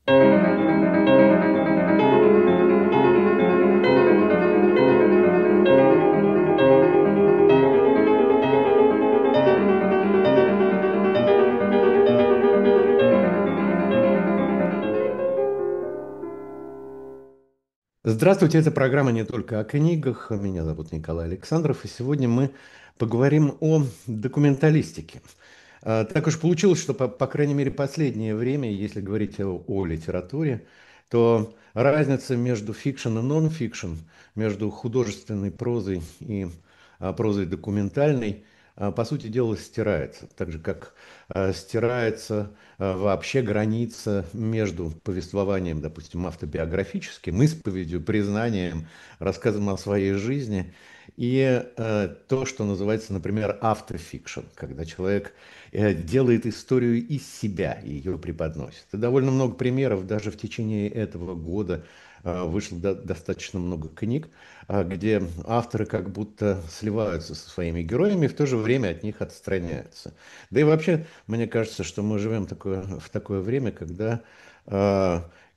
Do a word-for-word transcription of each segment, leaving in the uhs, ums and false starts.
Здравствуйте, это программа «Не только о книгах». Меня зовут Николай Александров, и сегодня мы поговорим о документалистике. А, Так уж получилось, что, по, по крайней мере, последнее время, если говорить о, о литературе, то разница между фикшн и нон-фикшн, между художественной прозой и а, прозой документальной, а, по сути дела, стирается. Так же, как а, стирается а, вообще граница между повествованием, допустим, автобиографическим, исповедью, признанием, рассказом о своей жизни и э, то, что называется, например, автофикшн, когда человек э, делает историю из себя и ее преподносит. И довольно много примеров, даже в течение этого года э, вышло до- достаточно много книг, а, где авторы как будто сливаются со своими героями и в то же время от них отстраняются. Да и вообще, мне кажется, что мы живем такое, в такое время, когда э,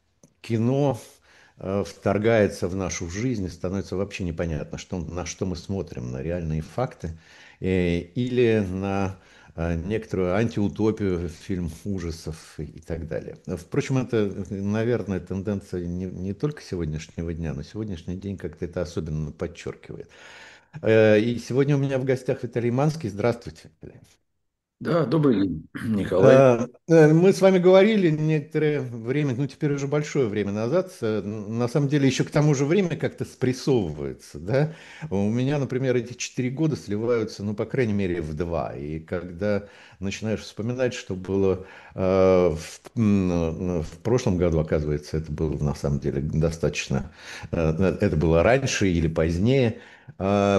кино э, вторгается в нашу жизнь и становится вообще непонятно, что, на что мы смотрим, на реальные факты э, или на э, некоторую антиутопию, фильм ужасов и, и так далее. Впрочем, это, наверное, тенденция не, не только сегодняшнего дня, но сегодняшний день как-то это особенно подчеркивает. Э, И сегодня у меня в гостях Виталий Манский. Здравствуйте, Виталий. Да, добрый день, Николай. Э, э, Мы с вами говорили некоторое время, ну теперь уже большое время назад, э, на самом деле еще к тому же время как-то спрессовывается, да. У меня, например, эти четыре года сливаются, ну, по крайней мере, в два. И когда начинаешь вспоминать, что было э, в, м, в прошлом году, оказывается, это было на самом деле достаточно, э, это было раньше или позднее, а,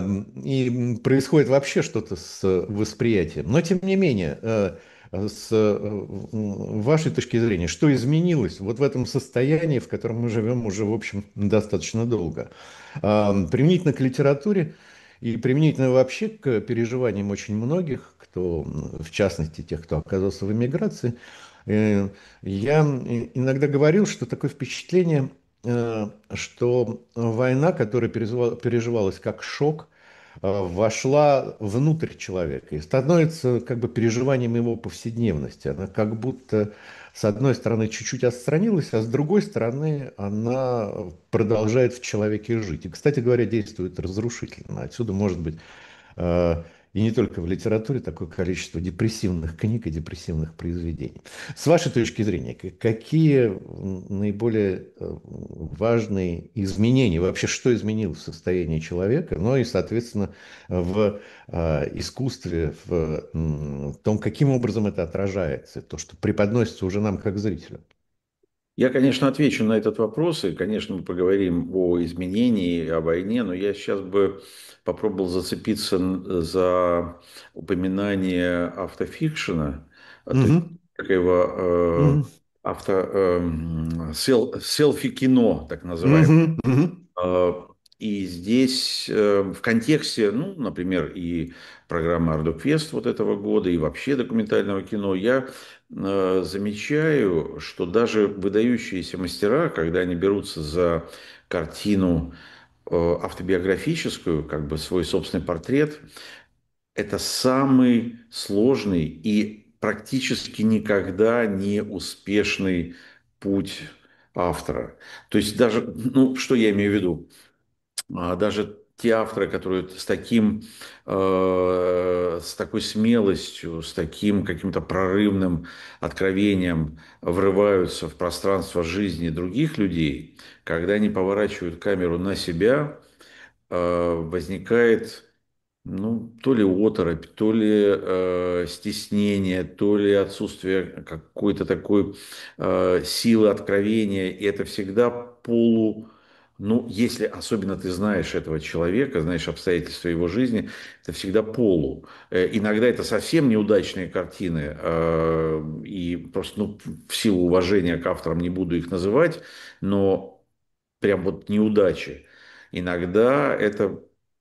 и происходит вообще что-то с восприятием. Но тем не менее, э, с э, вашей точки зрения, что изменилось вот в этом состоянии, в котором мы живем уже, в общем, достаточно долго? А, Применительно к литературе и применительно вообще к переживаниям очень многих, кто, м, в частности, тех, кто оказался в эмиграции, э, я иногда говорил, что такое впечатление, э, что война, которая пережива- переживалась как шок, э, вошла внутрь человека и становится как бы переживанием его повседневности. Она как будто, с одной стороны, чуть-чуть отстранилась, а с другой стороны, она продолжает в человеке жить. И, кстати говоря, действует разрушительно. Отсюда, может быть, э, и не только в литературе такое количество депрессивных книг и депрессивных произведений. С вашей точки зрения, к- какие м, наиболее э, важные изменения, вообще что изменилось в состоянии человека, но и, соответственно, в э, искусстве, в м, том, каким образом это отражается, то, что преподносится уже нам как зрителю? Я, конечно, отвечу на этот вопрос, и, конечно, мы поговорим о изменении, о войне, но я сейчас бы попробовал зацепиться н- за упоминание автофикшена, а, то есть Мгм. такого Мгм. э, авто, эм, сел- селфи-кино, так называемое. Мгм. Мгм. А, И здесь э, в контексте, ну, например, и программы Ардуквест вот этого года, и вообще документального кино, я э, замечаю, что даже выдающиеся мастера, когда они берутся за картину э, автобиографическую, как бы свой собственный портрет, это самый сложный и практически никогда не успешный путь автора. То есть даже, ну, что я имею в виду? А даже те авторы, которые с таким, э, с такой смелостью, с таким каким-то прорывным откровением врываются в пространство жизни других людей, когда они поворачивают камеру на себя, э, возникает, ну, то ли оторопь, то ли э, стеснение, то ли отсутствие какой-то такой э, силы откровения. И это всегда полу... Ну, если особенно ты знаешь этого человека, знаешь обстоятельства его жизни, это всегда полу. Э, Иногда это совсем неудачные картины, э, и просто, ну, в силу уважения к авторам не буду их называть, но прям вот неудачи. Иногда это,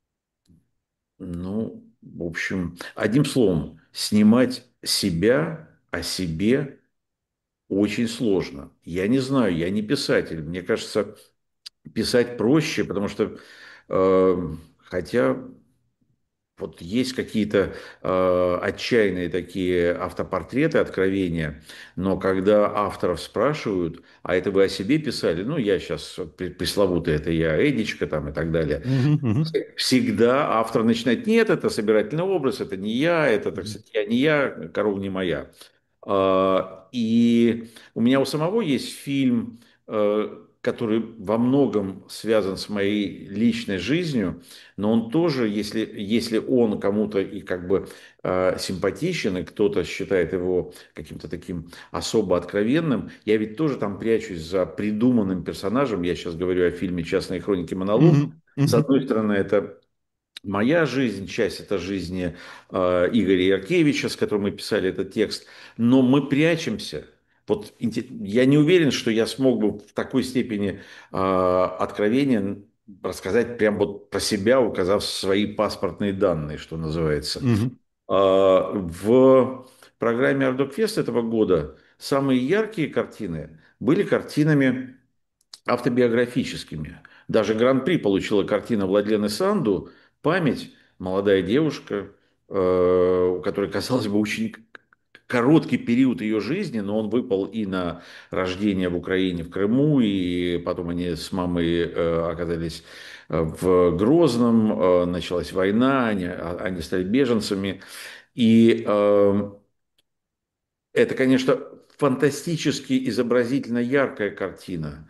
ну, в общем, одним словом, снимать себя о себе очень сложно. Я не знаю, я не писатель. Мне кажется, писать проще, потому что, э, хотя вот есть какие-то э, отчаянные такие автопортреты, откровения, но когда авторов спрашивают, а это вы о себе писали? Ну, я сейчас пресловутый, это я, Эдичка там и так далее. Мгм, мгм, Всегда автор начинает, нет, это собирательный образ, это не я, это, так мгм, сказать, я не я, корова не моя. А, И у меня у самого есть фильм, э, который во многом связан с моей личной жизнью, но он тоже, если, если он кому-то и как бы э, симпатичен, и кто-то считает его каким-то таким особо откровенным, я ведь тоже там прячусь за придуманным персонажем. Я сейчас говорю о фильме «Частные хроники Монолог». мгм, С мгм, одной стороны, это моя жизнь, часть это жизни э, Игоря Яркевича, с которым мы писали этот текст, но мы прячемся. Вот инте- я не уверен, что я смог бы в такой степени э, откровения рассказать прям вот про себя, указав свои паспортные данные, что называется. мгм, А, В программе Ардокфест этого года самые яркие картины были картинами автобиографическими. Даже гран-при получила картина Владлены Санду «Память». Молодая девушка, э, у которой, казалось бы, очень короткий период ее жизни, но он выпал и на рождение в Украине, в Крыму, и потом они с мамой э, оказались э, в Грозном, э, началась война, они, а- они стали беженцами. И э, это, конечно, фантастически изобразительно яркая картина.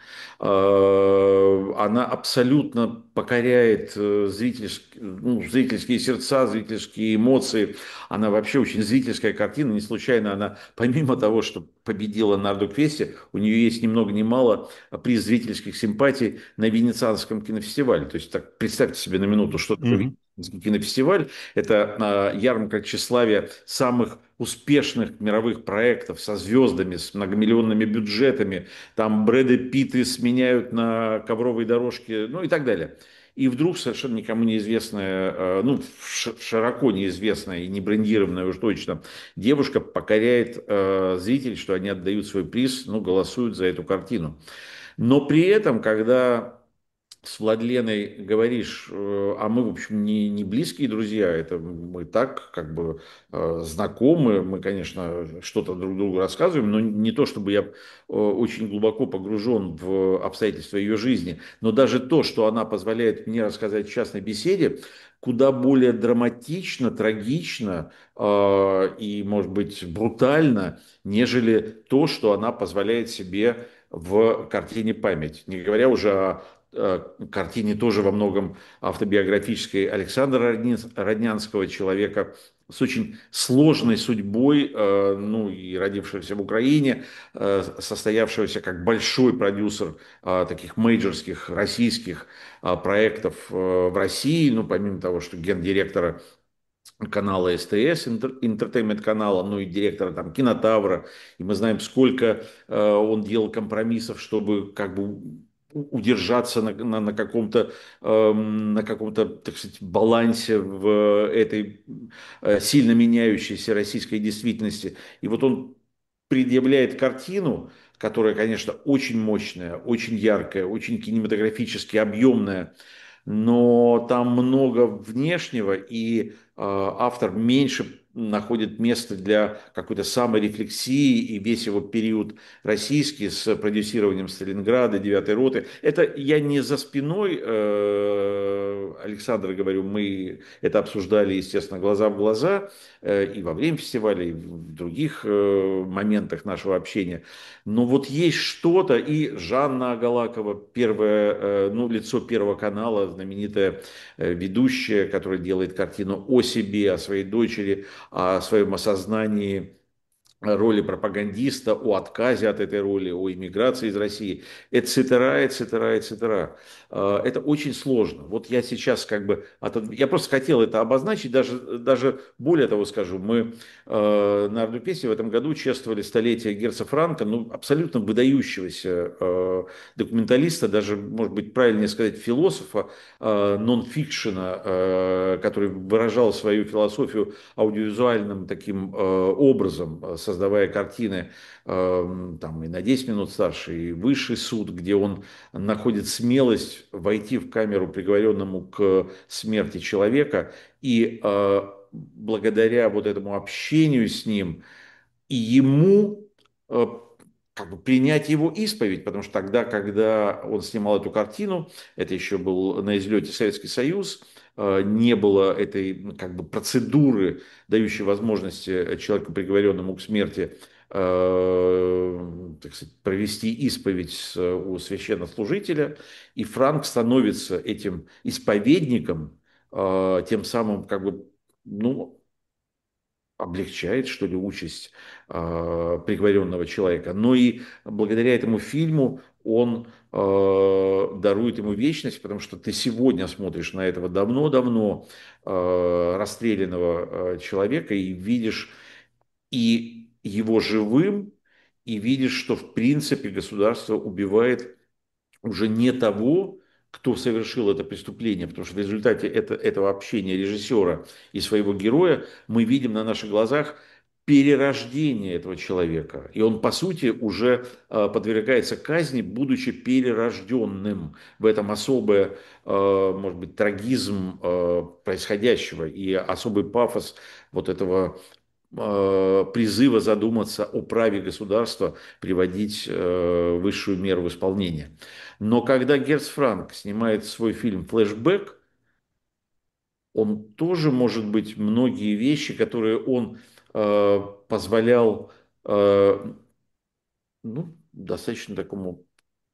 Э, Она абсолютно покоряет э, зрительск- ну, зрительские сердца, зрительские эмоции. Она вообще очень зрительская картина. Не случайно она, помимо того, что победила на Ардуквесте, у нее есть ни много ни мало приз зрительских симпатий на Венецианском кинофестивале. То есть, так, представьте себе на минуту, что такое мгм, Венецианский кинофестиваль. Это э, ярмарка тщеславия самых успешных мировых проектов со звездами, с многомиллионными бюджетами. Там Брэда Питты сменяют на ковровой дорожке, ну и так далее. И вдруг совершенно никому неизвестная, э, ну, широко неизвестная и не брендированная уж точно девушка покоряет э, зрителей, что они отдают свой приз, ну, голосуют за эту картину. Но при этом, когда с Владленой говоришь, э, а мы, в общем, не, не близкие друзья, это мы так как бы э, знакомы, мы, конечно, что-то друг другу рассказываем, но не то, чтобы я э, очень глубоко погружен в обстоятельства ее жизни, но даже то, что она позволяет мне рассказать в частной беседе, куда более драматично, трагично э, и, может быть, брутально, нежели то, что она позволяет себе в картине «Память». Не говоря уже о э, картине тоже во многом автобиографической Александра Роднянского, человека с очень сложной судьбой, э, ну и родившегося в Украине, э, состоявшегося как большой продюсер э, таких мейджорских российских э, проектов э, в России, ну помимо того, что гендиректора канала СТС, интертеймент канала, ну и директора там Кинотавра. И мы знаем, сколько э, он делал компромиссов, чтобы как бы удержаться на, на, на каком-то, эм, на каком-то, так сказать, балансе в этой э, сильно меняющейся российской действительности. И вот он предъявляет картину, которая, конечно, очень мощная, очень яркая, очень кинематографически объемная, но там много внешнего, и э, автор меньше находит место для какой-то саморефлексии, и весь его период российский с продюсированием Сталинграда, девятой роты. Это я не за спиной э, Александра говорю, мы это обсуждали, естественно, глаза в глаза, э, и во время фестиваля, и в других э, моментах нашего общения. Но вот есть что-то, и Жанна Агалакова, первое, э, ну, лицо Первого канала, знаменитая э, ведущая, которая делает картину о себе, о своей дочери, о своем осознании роли пропагандиста, о отказе от этой роли, о иммиграции из России, etc., etc., etc. Это очень сложно. Вот я сейчас как бы... От... Я просто хотел это обозначить, даже, даже более того скажу, мы э, на Ардупесе в этом году чествовали столетие Герца Франка, ну, абсолютно выдающегося э, документалиста, даже, может быть, правильнее сказать, философа, э, нон-фикшена, э, который выражал свою философию аудиовизуальным таким э, образом, создавая картины э, там, и на десять минут старше, и высший суд, где он находит смелость войти в камеру приговоренному к смерти человека, и э, благодаря вот этому общению с ним, и ему э, как бы принять его исповедь, потому что тогда, когда он снимал эту картину, это еще был на излете Советский Союз, э, не было этой ну, как бы процедуры, дающей возможности человеку, приговоренному к смерти, э, так сказать, провести исповедь с- у священнослужителя, и Франк становится этим исповедником, э, тем самым как бы ну, облегчает, что ли, участь э, приговоренного человека. Но и благодаря этому фильму он э, дарует ему вечность, потому что ты сегодня смотришь на этого давно-давно э, расстрелянного э, человека и видишь и его живым, и видишь, что в принципе государство убивает уже не того, кто совершил это преступление, потому что в результате это, этого общения режиссера и своего героя мы видим на наших глазах перерождение этого человека. И он, по сути, уже э, подвергается казни, будучи перерожденным. В этом особый, э, может быть, трагизм э, происходящего и особый пафос вот этого э, призыва задуматься о праве государства приводить э, высшую меру в исполнение. Но когда Герц Франк снимает свой фильм «Флэшбэк», он тоже, может быть, многие вещи, которые он э, позволял э, ну, достаточно такому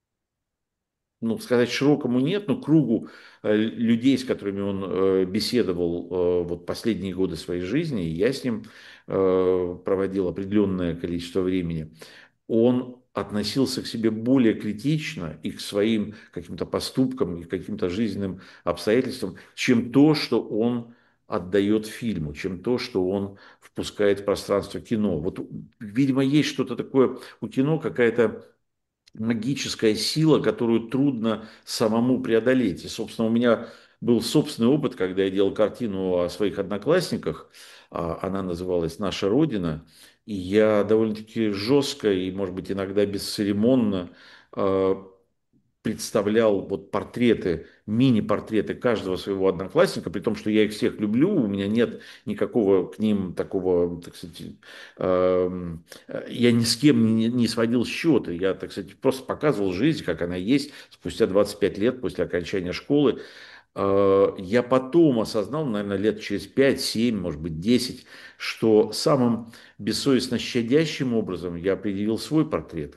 ну, сказать широкому нет, но кругу э, людей, с которыми он э, беседовал э, вот последние годы своей жизни, и я с ним э, проводил определенное количество времени, он относился к себе более критично и к своим каким-то поступкам, и к каким-то жизненным обстоятельствам, чем то, что он отдает фильму, чем то, что он впускает в пространство кино. Вот, видимо, есть что-то такое у кино, какая-то магическая сила, которую трудно самому преодолеть. И, собственно, у меня был собственный опыт, когда я делал картину о своих одноклассниках. А, Она называлась «Наша Родина». И я довольно-таки жестко и, может быть, иногда бесцеремонно а, представлял вот портреты, мини-портреты каждого своего одноклассника, при том, что я их всех люблю, у меня нет никакого к ним такого, так сказать, эм, э, я ни с кем не, не сводил счеты, я, так сказать, просто показывал жизнь, как она есть, спустя двадцать пять лет после окончания школы. Э, Я потом осознал, наверное, лет через пять, семь, может быть, десять, что самым бессовестно щадящим образом я определил свой портрет.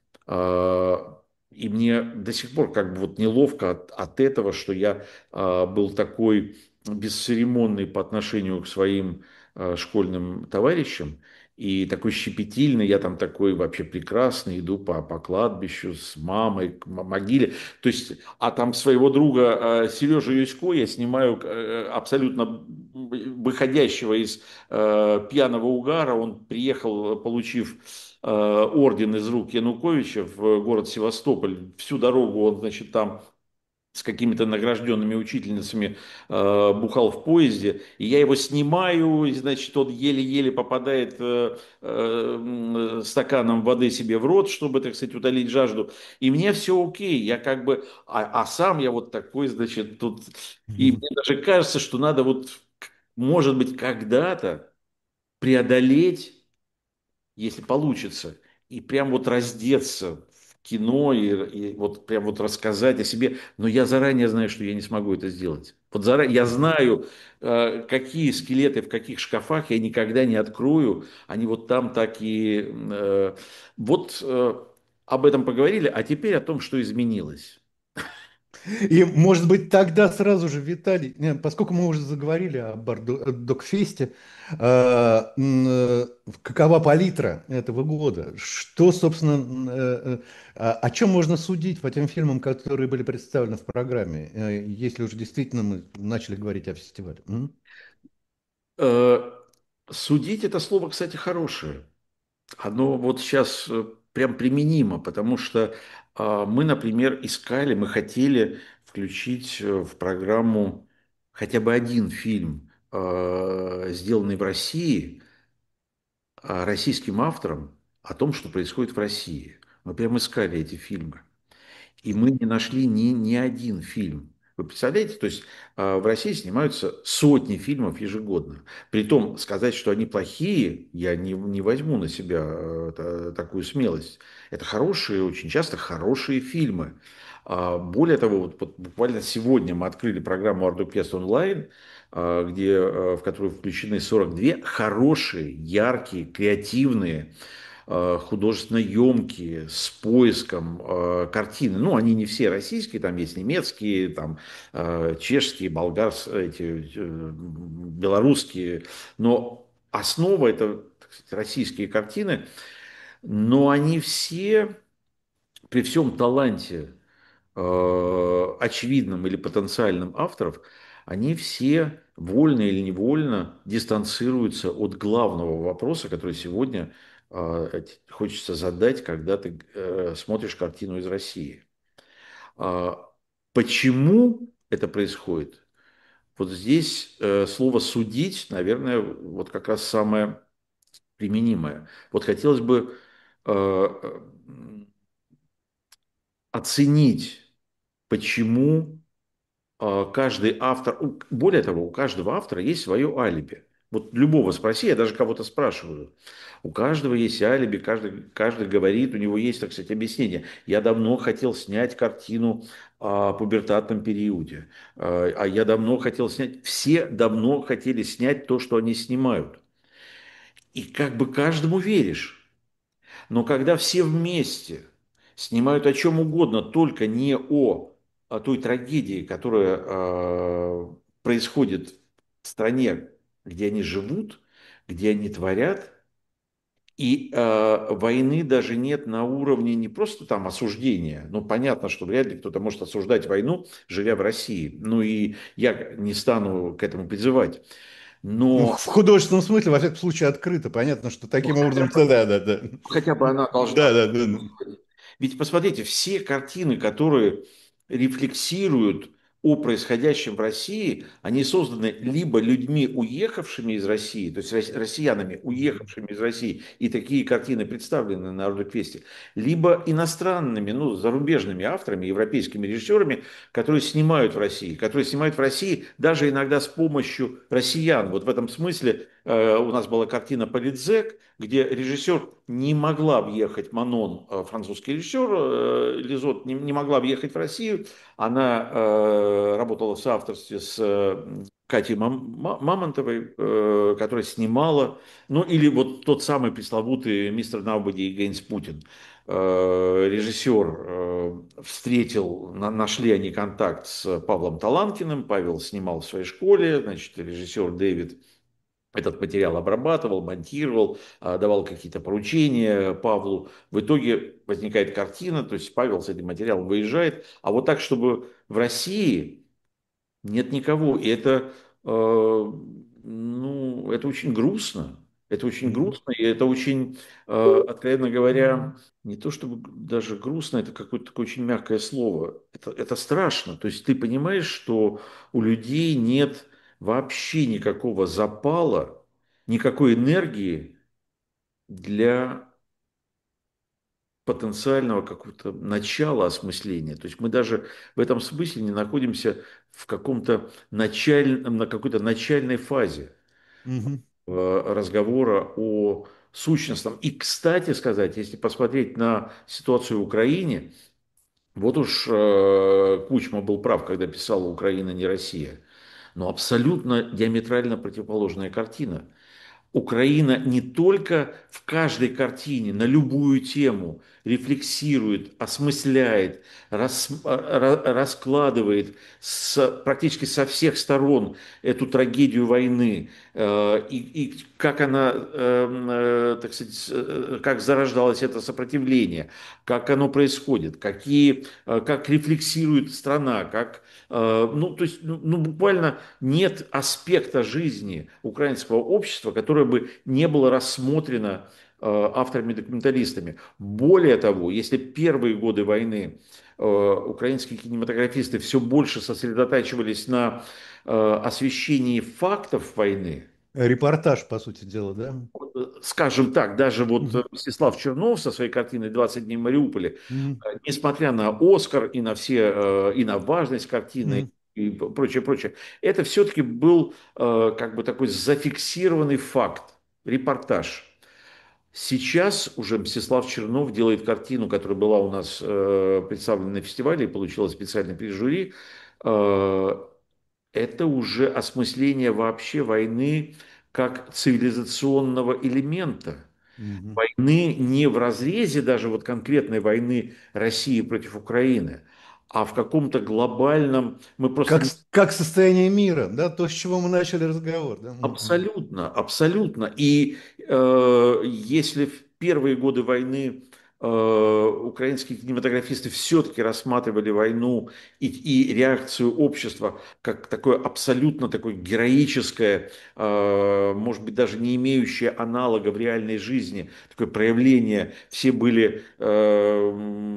А, И мне до сих пор как бы вот неловко от, от этого, что я а, был такой бесцеремонный по отношению к своим а, школьным товарищам и такой щепетильный, я там такой вообще прекрасный, иду по, по кладбищу с мамой к м- могиле. То есть, а там своего друга Сережу Юсько я снимаю э, абсолютно выходящего из э, пьяного угара. Он приехал, получив э, орден из рук Януковича в город Севастополь. Всю дорогу он, значит, там с какими-то награжденными учительницами э, бухал в поезде, и я его снимаю, и, значит, он еле-еле попадает э, э, стаканом воды себе в рот, чтобы, так сказать, утолить жажду, и мне все окей, я как бы, а, а сам я вот такой, значит, тут, и мне даже кажется, что надо вот, может быть, когда-то преодолеть если получится, и прям вот раздеться в кино и, и вот прям вот рассказать о себе, но я заранее знаю, что я не смогу это сделать. Вот заранее я знаю, э, какие скелеты в каких шкафах я никогда не открою, они вот там так и э, вот э, об этом поговорили, а теперь о том, что изменилось. И, может быть, тогда сразу же, Виталий, не, поскольку мы уже заговорили о Бардо- Докфесте, э, м, э, какова палитра этого года? Что, собственно, м, э, э, о о чем можно судить по тем фильмам, которые были представлены в программе, э, если уже действительно мы начали говорить о фестивале? М? Э, Судить это слово, кстати, хорошее. Оно вот сейчас э, прям применимо, потому что а, мы, например, искали, мы хотели включить э, в программу хотя бы один фильм, а, сделанный в России, а, российским авторам о том, что происходит в России. Мы прямо искали эти фильмы. И мы не нашли ни, ни один фильм. Вы представляете, то есть а, в России снимаются сотни фильмов ежегодно. Притом сказать, что они плохие, я не, не возьму на себя э, та- такую смелость. Это хорошие, очень часто хорошие фильмы. А, более того, вот, вот буквально сегодня мы открыли программу Ардуквест онлайн, а, где, э, в которую включены сорок две хорошие, яркие, креативные, э, художественно емкие, с поиском э, картины. Ну, они не все российские, там есть немецкие, там э, чешские, болгарские, эти, э, белорусские, но основа это, так сказать, российские картины, но они все при всем таланте э, очевидным или потенциальным авторов, они все вольно или невольно дистанцируются от главного вопроса, который сегодня э, хочется задать, когда ты э, смотришь картину из России. А почему это происходит? Вот здесь э, слово «судить», наверное, вот как раз самое применимое. Вот хотелось бы э, э, оценить, почему а, каждый автор, у- более того, у каждого автора есть свое алиби. Вот любого спроси, я даже кого-то спрашиваю. У каждого есть алиби, каждый, каждый говорит, у него есть, так сказать, объяснение. Я давно хотел снять картину о пубертатном периоде, а а я давно хотел снять, все давно хотели снять то, что они снимают. И как бы каждому веришь. Но когда все вместе снимают о чем угодно, только не о, о той трагедии, которая э, происходит в стране, где они живут, где они творят, и э, войны даже нет на уровне не просто там осуждения. Ну, понятно, что вряд ли кто-то может осуждать войну, живя в России. Ну, и я не стану к этому призывать. Ну, Но в художественном смысле, во всяком случае, открыто. Понятно, что ну, таким хотя образом, бы, да, да, да. хотя бы она должна. Да, да, да. Ведь посмотрите, все картины, которые рефлексируют о происходящем в России, они созданы либо людьми, уехавшими из России, то есть рос- россиянами, уехавшими из России, и такие картины представлены на Ардуквесте, либо иностранными, ну, зарубежными авторами, европейскими режиссерами, которые снимают в России, которые снимают в России даже иногда с помощью россиян. Вот в этом смысле э, у нас была картина «Политзек», где режиссер не могла въехать, Манон, э, французский режиссер, э, Лизот не, не могла въехать в Россию. Она э, работала в соавторстве с э, Катей Мам- Ма- Мамонтовой, э, которая снимала, ну или вот тот самый пресловутый «Мистер Nobody Against Putin». Э, режиссер э, встретил, на- нашли они контакт с Павлом Таланкиным, Павел снимал в своей школе, значит, режиссер Дэвид этот материал обрабатывал, монтировал, а, давал какие-то поручения Павлу. В итоге возникает картина, то есть Павел с этим материалом выезжает. А вот так, чтобы в России нет никого. И это, э, ну, это очень грустно. Это очень Мгм. грустно, и это очень, э, откровенно говоря, не то чтобы даже грустно, это какое-то такое очень мягкое слово. Это, это страшно. То есть ты понимаешь, что у людей нет вообще никакого запала, никакой энергии для потенциального какого-то начала осмысления. То есть мы даже в этом смысле не находимся в каком-то начальном, на какой-то начальной фазе Мгм. э, разговора о сущностном. И, кстати сказать, если посмотреть на ситуацию в Украине, вот уж э, Кучма был прав, когда писал «Украина не Россия». Но абсолютно диаметрально противоположная картина. Украина не только в каждой картине на любую тему рефлексирует, осмысляет, рас, ра- раскладывает с, практически со всех сторон эту трагедию войны, э, и, и как она, э, э, так сказать, э, как зарождалось это сопротивление, как оно происходит, какие, э, как рефлексирует страна, как, э, ну, то есть, ну, ну, буквально нет аспекта жизни украинского общества, которое бы не было рассмотрено э, авторами-документалистами. Более того, если первые годы войны э, украинские кинематографисты все больше сосредотачивались на э, освещении фактов войны, Репортаж, по сути дела, да? Скажем так, даже вот э, Мгм. Мстислав Чернов со своей картиной «двадцать дней в Мариуполе», Мгм. э, несмотря на Оскар и на все, э, и на важность картины Мгм. и прочее, прочее, это все-таки был э, как бы такой зафиксированный факт, репортаж. Сейчас уже Мстислав Чернов делает картину, которая была у нас э, представлена на фестивале и получила специальный приз жюри. Э, это уже осмысление вообще войны как цивилизационного элемента. Мгм. Войны не в разрезе даже вот конкретной войны России против Украины, а в каком-то глобальном... Мы просто Как, не... с- как состояние мира, да, то, с чего мы начали разговор, да? Мгм. Абсолютно, абсолютно. И э, если в первые годы войны э, украинские кинематографисты все-таки рассматривали войну и, и реакцию общества как такое абсолютно такое героическое, э, может быть, даже не имеющее аналога в реальной жизни, такое проявление, все были, э,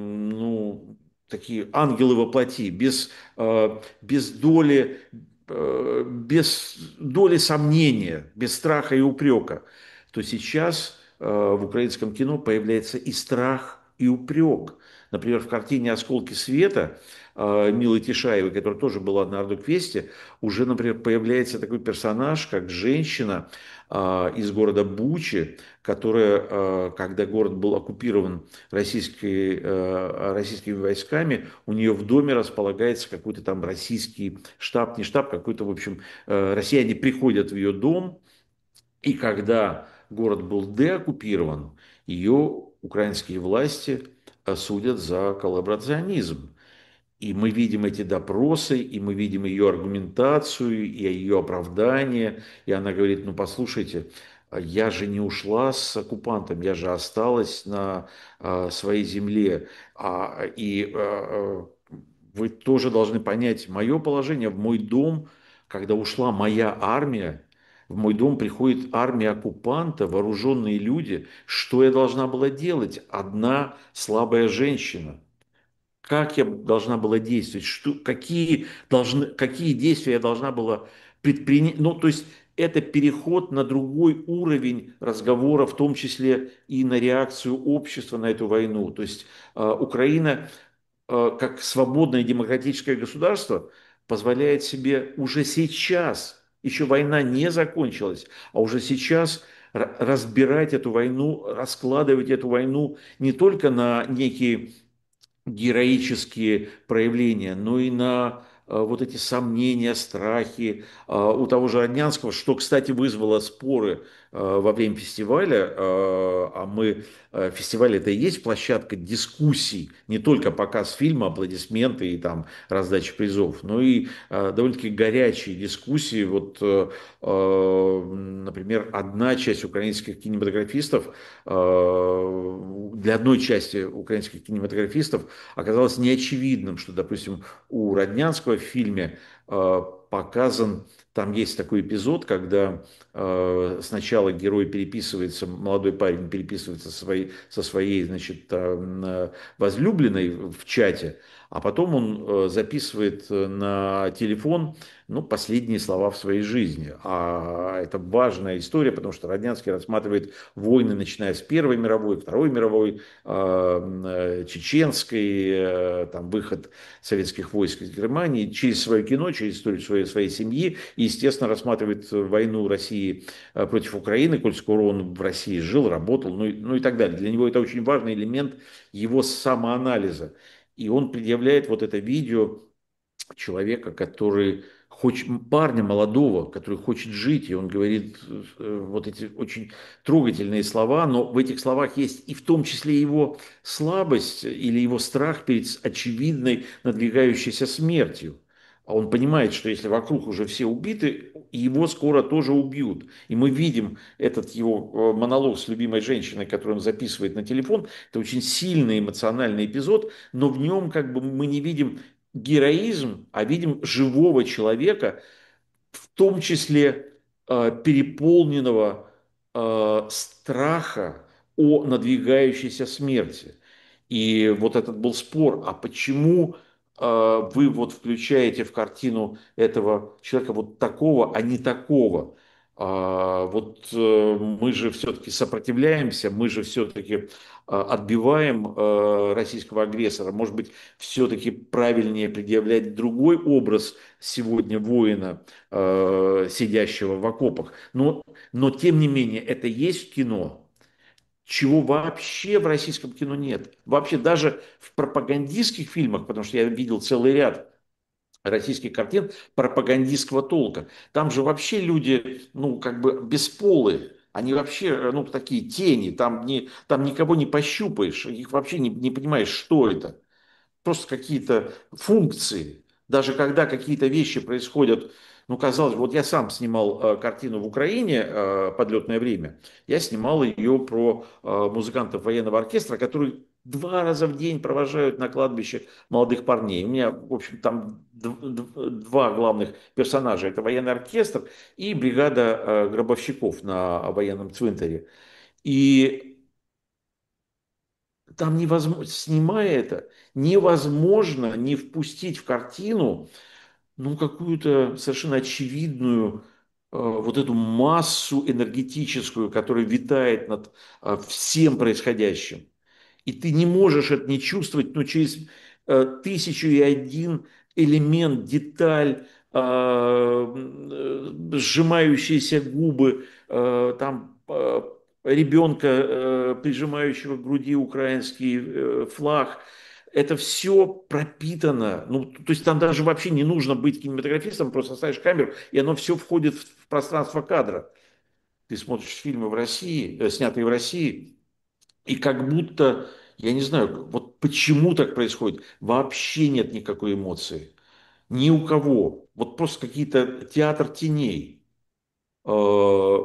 ну, такие ангелы во плоти, без, э, без доли э, без доли сомнения, без страха и упрека, то сейчас э, в украинском кино появляется и страх, и упрек. Например, в картине «Осколки света» э, Милы Тишаевой, которая тоже была на Ардуквесте, уже, например, появляется такой персонаж, как женщина э, из города Бучи, которая, э, когда город был оккупирован российской, э, российскими войсками, у нее в доме располагается какой-то там российский штаб, не штаб, какой-то, в общем, э, россияне приходят в ее дом, и когда город был деоккупирован, ее украинские власти осудят за коллаборационизм. И мы видим эти допросы, и мы видим ее аргументацию, и ее оправдание. И она говорит, ну послушайте, я же не ушла с оккупантом, я же осталась на а, своей земле. А, и а, а, вы тоже должны понять мое положение в мой дом, когда ушла моя армия, в мой дом приходит армия оккупанта, вооруженные люди. Что я должна была делать? Одна слабая женщина. Как я должна была действовать, что, какие, должны, какие действия я должна была предпринять. Ну, то есть это переход на другой уровень разговора, в том числе и на реакцию общества на эту войну. То есть э, Украина, э, как свободное демократическое государство, позволяет себе уже сейчас, еще война не закончилась, а уже сейчас ра- разбирать эту войну, раскладывать эту войну не только на некие героические проявления, но и на э, вот эти сомнения, страхи. А, у того же Роднянского, что, кстати, вызвало споры э, во время фестиваля, э, а мы, э, фестиваль это и есть площадка дискуссий, не только показ фильма, аплодисменты и там раздача призов, но и э, довольно-таки горячие дискуссии. Вот, э, э, например, одна часть украинских кинематографистов, э, для одной части украинских кинематографистов оказалось неочевидным, что, допустим, у Роднянского в фильме э, показан, там есть такой эпизод, когда э, сначала герой переписывается, молодой парень переписывается со своей, со своей значит, э, возлюбленной в чате, а потом он э, записывает на телефон, ну, последние слова в своей жизни. А это важная история, потому что Роднянский рассматривает войны, начиная с Первой мировой, Второй мировой, э, чеченской, э, там, выход советских войск из Германии, через свое кино, через историю своей, своей семьи, и, естественно, рассматривает войну России э, против Украины, коль скоро он в России жил, работал, ну, и- ну и так далее. Для него это очень важный элемент его самоанализа. И он предъявляет вот это видео человека, который хочет, парня молодого, который хочет жить, и он говорит э, вот эти очень трогательные слова, но в этих словах есть и в том числе его слабость или его страх перед очевидной надвигающейся смертью. А он понимает, что если вокруг уже все убиты, его скоро тоже убьют. И мы видим этот его э, монолог с любимой женщиной, который он записывает на телефон. Это очень сильный эмоциональный эпизод, но в нем как бы мы не видим героизм, а видим живого человека, в том числе э, переполненного э, страха о надвигающейся смерти. И вот этот был спор, а почему э, вы вот включаете в картину этого человека вот такого, а не такого? А, вот э, мы же все-таки сопротивляемся, мы же все-таки отбиваем э, российского агрессора. Может быть, все-таки правильнее предъявлять другой образ сегодня воина, э, сидящего в окопах. Но, но тем не менее, это есть в кино, чего вообще в российском кино нет. Вообще даже в пропагандистских фильмах, потому что я видел целый ряд российских картин пропагандистского толка. Там же вообще люди, ну, как бы бесполые. Они вообще, ну, такие тени. Там, не, там никого не пощупаешь. Их вообще не, не понимаешь, что это. Просто какие-то функции. Даже когда какие-то вещи происходят, ну, казалось бы, вот я сам снимал э, картину в Украине э, «Подлетное время». Я снимал ее про э, музыкантов военного оркестра, которые два раза в день провожают на кладбище молодых парней. У меня, в общем, там два главных персонажа. Это военный оркестр и бригада э, гробовщиков на военном цвинтаре. И там невозможно, снимая это, невозможно не впустить в картину, ну, какую-то совершенно очевидную э, вот эту массу энергетическую, которая витает над э, всем происходящим. И ты не можешь это не чувствовать, но через э, тысячу и один элемент, деталь, э, э, сжимающиеся губы, э, там э, ребенка, э, прижимающего к груди украинский э, флаг. Это все пропитано. Ну, то есть там даже вообще не нужно быть кинематографистом, просто ставишь камеру, и оно все входит в пространство кадра. Ты смотришь фильмы в России, э, снятые в России, и как будто, я не знаю, вот почему так происходит, вообще нет никакой эмоции. Ни у кого. Вот просто какие-то театр теней. Э,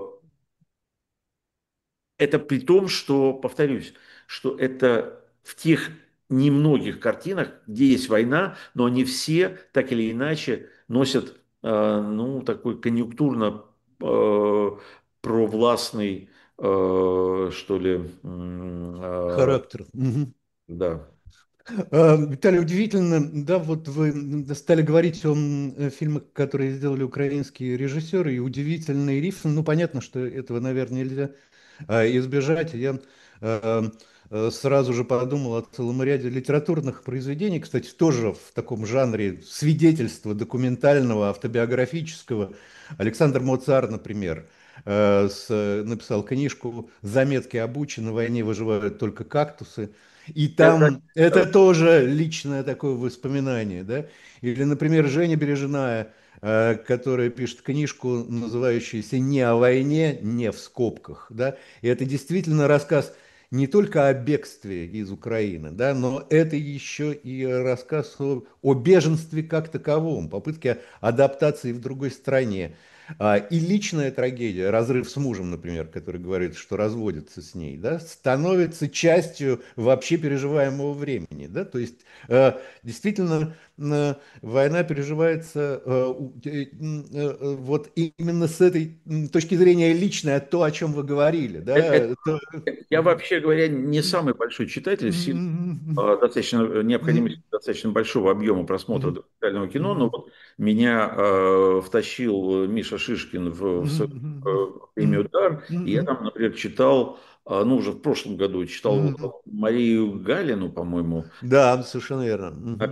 Это при том, что, повторюсь, что это в тех немногих картинах, где есть война, но они все так или иначе носят, э, ну, такой конъюнктурно э, провластный, э, что ли, м, э, Характер. Мгм. да. А, Виталий, удивительно, да, вот вы стали говорить о м, э, фильмах, которые сделали украинские режиссеры, и удивительный рифм. Ну, понятно, что этого, наверное, нельзя а, избежать. Я а, а, сразу же подумал о целом ряде литературных произведений, кстати, тоже в таком жанре свидетельства документального, автобиографического. Александр Моцар, например, э, с- написал книжку «Заметки о Буче. На войне выживают только кактусы». И Я, да, там это тоже личное такое воспоминание, да? Или, например, Женя Бережная, э, которая пишет книжку, называющуюся «Не о войне, не в скобках», да? И это действительно рассказ не только о бегстве из Украины, да, но это еще и рассказ о, о беженстве как таковом, попытке адаптации в другой стране. А, И личная трагедия, разрыв с мужем, например, который говорит, что разводится с ней, да, становится частью вообще переживаемого времени. Да? То есть э, действительно э, война переживается э, у- э, м, э, э, вот именно с этой м, точки зрения личной, а то, о чем вы говорили. это- Да? То- я, вообще говоря, не самый большой читатель, в силу э, достаточно, необходимости достаточно большого объема просмотра документального кино, но вот меня э, втащил Миша Шишкин в, в свою э, премию «Дар», и я там, например, читал, э, ну, уже в прошлом году читал Марию Галину, по-моему, Да, совершенно верно. Мгм.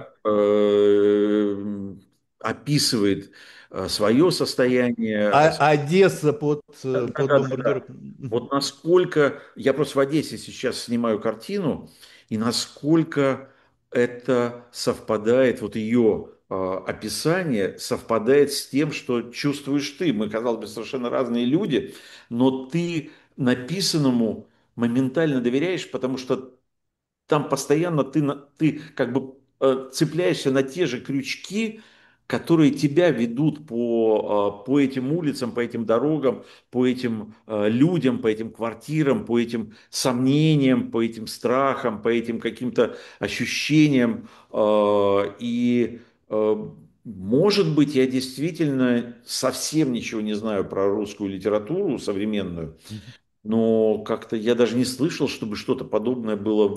э, описывает свое состояние. А Одесса под, э, под Да-да-да. бомбардировкой. Вот насколько, я просто в Одессе сейчас снимаю картину, и насколько это совпадает, вот ее а, описание совпадает с тем, что чувствуешь ты. Мы, казалось бы, совершенно разные люди, но ты написанному моментально доверяешь, потому что там постоянно ты, на- ты как бы э, цепляешься на те же крючки, которые тебя ведут по, э, по этим улицам, по этим дорогам, по этим э, людям, по этим квартирам, по этим сомнениям, по этим страхам, по этим каким-то ощущениям. Э, И, э, может быть, я действительно совсем ничего не знаю про русскую литературу современную, но как-то я даже не слышал, чтобы что-то подобное было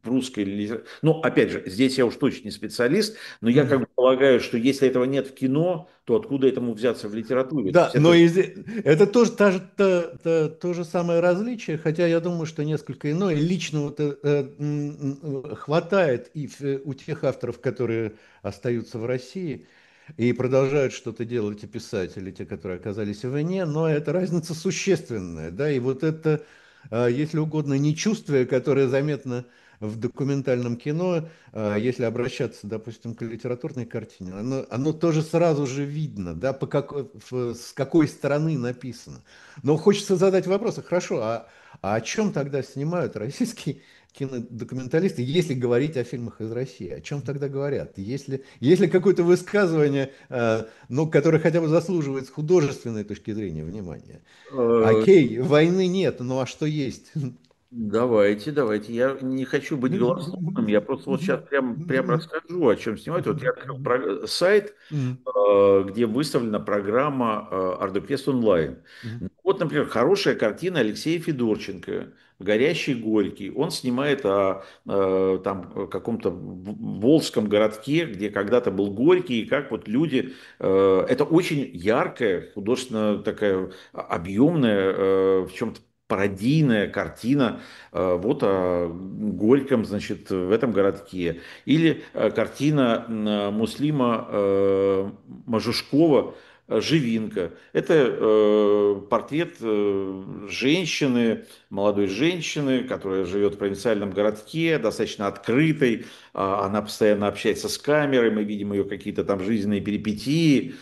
в русской литературе. Ну, опять же, здесь я уж точно не специалист, но я как Мгм. бы полагаю, что если этого нет в кино, то откуда этому взяться в литературе? То Да, есть но это же и зе- это тоже та же- та- та- то же самое различие, хотя я думаю, что несколько иное. Лично вот, э, э, м, м, хватает и в- у тех авторов, которые остаются в России и продолжают что-то делать и писать, или те, которые оказались вне, но эта разница существенная, да, и вот это, э, если угодно, нечувствие, которое заметно в документальном кино, а, если обращаться, допустим, к литературной картине, оно, оно тоже сразу же видно, да, по какой, в- с какой стороны написано. Но хочется задать вопрос, а хорошо, а, а о чем тогда снимают российские кинодокументалисты, если говорить о фильмах из России? О чем тогда говорят? Если, если какое-то высказывание, а, ну, которое хотя бы заслуживает с художественной точки зрения внимания. э, Окей, войны нет, ну а что есть? давайте, давайте. Я не хочу быть голословным, я просто вот сейчас прям, прям расскажу, о чем снимать. Вот я открыл про- сайт, э, где выставлена программа э, Ардуквест онлайн. Ну, вот, например, хорошая картина Алексея Федорченко «Горящий Горький». Он снимает о э, там, э, каком-то в- волжском городке, где когда-то был Горький, и как вот люди... э, Это очень яркая, художественно такая а, объемная, э, в чем-то пародийная картина э, вот о Горьком, значит, в этом городке. Или э, картина м, Муслима э, Мажушкова э, «Живинка». Это э, портрет э, женщины, молодой женщины, которая живет в провинциальном городке, достаточно открытой. А, Она постоянно общается с камерой, мы видим ее какие-то там жизненные перипетии.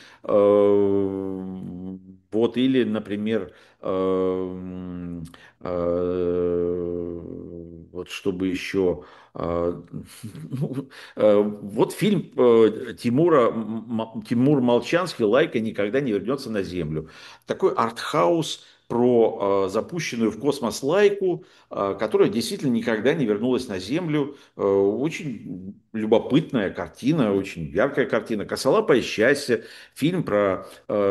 Э, Вот, или, например, э, э, вот чтобы еще... э, ну, э, Вот фильм э, Тимура, М- Тимур Молчанский «Лайка никогда не вернется на Землю». Такой артхаус про э, запущенную в космос Лайку, э, которая действительно никогда не вернулась на Землю. Э, Очень любопытная картина, очень яркая картина. «Косолапое счастье», фильм про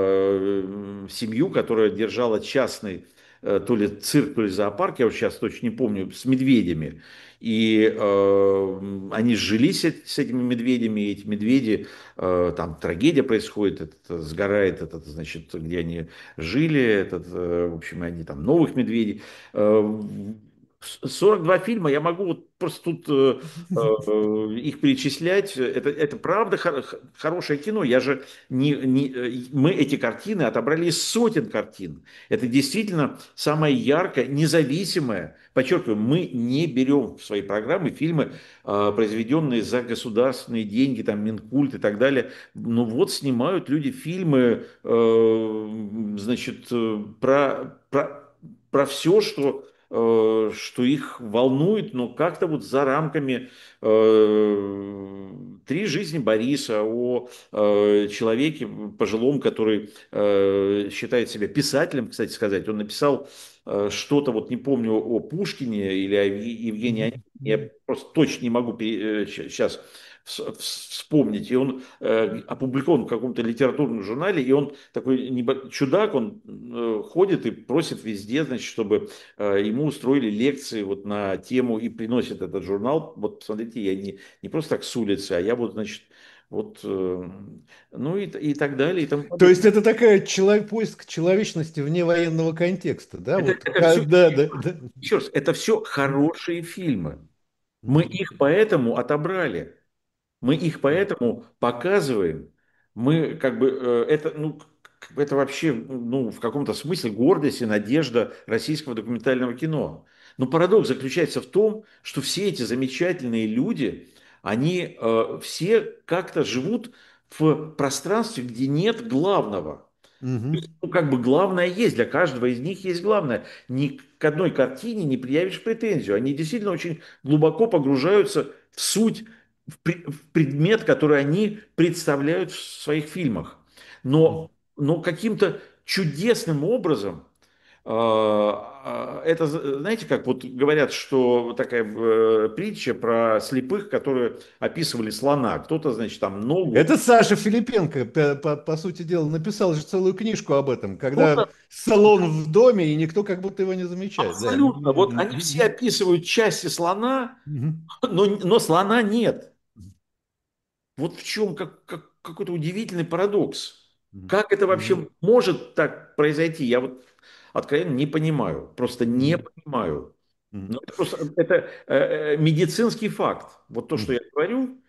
э, семью, которая держала частный э, то ли цирк, то ли зоопарк, я вот сейчас точно не помню, с медведями. И э, они сжились с этими медведями, и эти медведи, э, там трагедия происходит, этот, э, сгорает этот, значит, где они жили, этот, э, в общем, они там новых медведей. Э, сорок два фильма, я могу вот просто тут э, э, их перечислять. Это, это правда хор- хорошее кино. Я же не, не, э, мы эти картины отобрали из сотен картин. Это действительно самое яркое, независимое. Подчеркиваю, мы не берем в свои программы фильмы, э, произведенные за государственные деньги, там, Минкульт и так далее. Ну вот снимают люди фильмы, э, значит, э, про, про, про все, что э, что их волнует, но как-то вот за рамками э, «Три жизни Бориса», о э, человеке пожилом, который э, считает себя писателем, кстати сказать. Он написал э, что-то, вот не помню, о Пушкине или о Евге- Евгении Онегине. Я просто точно не могу сейчас вспомнить. И он э, опубликован в каком-то литературном журнале, и он такой небо- чудак, он э, ходит и просит везде, значит, чтобы э, ему устроили лекции вот на тему и приносит этот журнал. Вот смотрите, я не, не просто так с улицы, а я вот, значит, вот, э, ну и, и так далее, и тому То подобное. есть это такая человек, поиск человечности вне военного контекста, да? Это, Вот, это а, все, да, да, да. еще раз, это все хорошие фильмы. Мы Мгм. их поэтому отобрали. Мы их поэтому показываем. Мы как бы э, это, ну, к- это вообще, ну, в каком-то смысле гордость и надежда российского документального кино. Но парадокс заключается в том, что все эти замечательные люди, они э, все как-то живут в пространстве, где нет главного. Мгм. Ну, как бы главное есть, для каждого из них есть главное. Ни к одной картине не предъявишь претензию. Они действительно очень глубоко погружаются в суть, в, пре- в предмет, который они представляют в своих фильмах. Мгм. Но, но каким-то чудесным образом а, это, знаете, как вот говорят, что такая э, притча про слепых, которые описывали слона. Кто-то, значит, там ногу, Это Саша Филипенко, по, по- по сути дела, написал же целую книжку об этом, когда кто-то салон в доме, и никто как будто его не замечает. Да. абсолютно. Вот они все описывают части слона, Мгм. но, но слона нет. Вот в чем как, как, какой-то удивительный парадокс. Мгм. Как это Мгм. вообще может так произойти? Я вот откровенно не понимаю. Просто не Мгм. понимаю. Мгм. Ну, это просто это э, э, медицинский факт. Вот то, что Мгм. я говорю.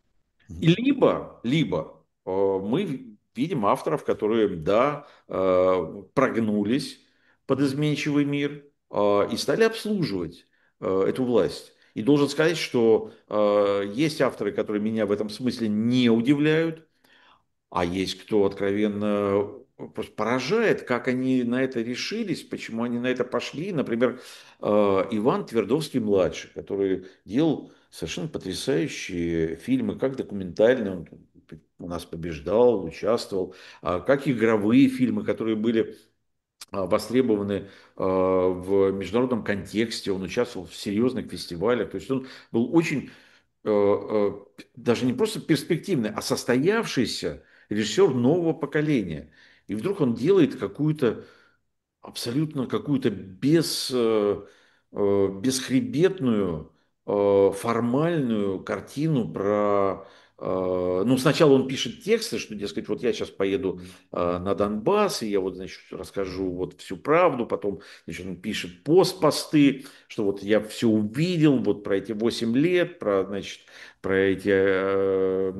И Мгм. либо, либо э, мы видим авторов, которые, да, э, прогнулись под изменчивый мир э, и стали обслуживать э, эту власть. И должен сказать, что э, есть авторы, которые меня в этом смысле не удивляют, а есть кто откровенно просто поражает, как они на это решились, почему они на это пошли. Например, э, Иван Твердовский-младший, который делал совершенно потрясающие фильмы, как документальные, он у нас побеждал, участвовал, а как игровые фильмы, которые были а, востребованы а, в международном контексте, он участвовал в серьезных фестивалях, то есть он был очень э, э, даже не просто перспективный, а состоявшийся режиссер нового поколения. И вдруг он делает какую-то абсолютно какую-то без, э, э, бесхребетную, э, формальную картину про... э, Ну, сначала он пишет тексты, что, дескать, вот я сейчас поеду э, на Донбасс, и я вот, значит, расскажу вот всю правду, потом, значит, он пишет постпосты, что вот я все увидел, вот про эти восемь лет, про, значит, про эти э,